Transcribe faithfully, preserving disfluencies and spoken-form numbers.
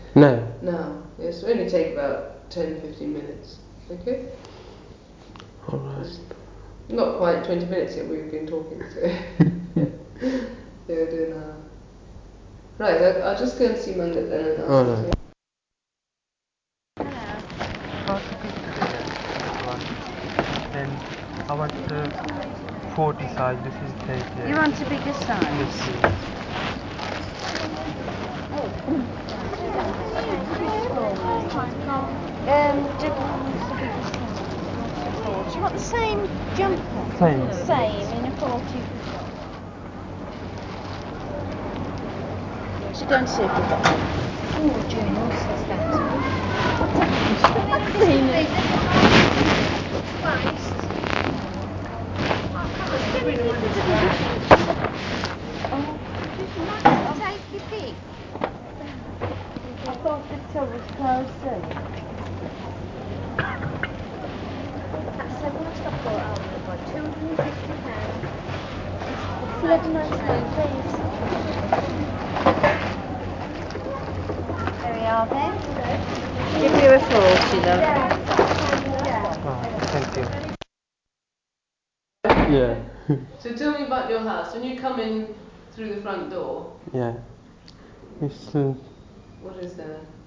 No. No. Yes, it'll only take about ten to fifteen minutes. Okay? Alright. Not quite twenty minutes yet, we've been talking, so. They were doing that. Right, I'll, I'll just go and see Mangat then and ask Oh, him no. to- Then I want the forty size. This is thirty. You want a bigger size? Yes, please. Um, double one's the biggest size. forty. You want the same jumper? Same. Same in a forty. So go and see if we've got one. Oh, Journal says that. Take your pick. I thought the till was closer. So what's the for Almond for? two hundred and fifty pounds. It's eleven ninety-nine, please. There we are then. Give you a forty, love. Oh, thank you. Yeah. So tell me about your house. When you come in through the front door, Yeah. It's uh, what is there?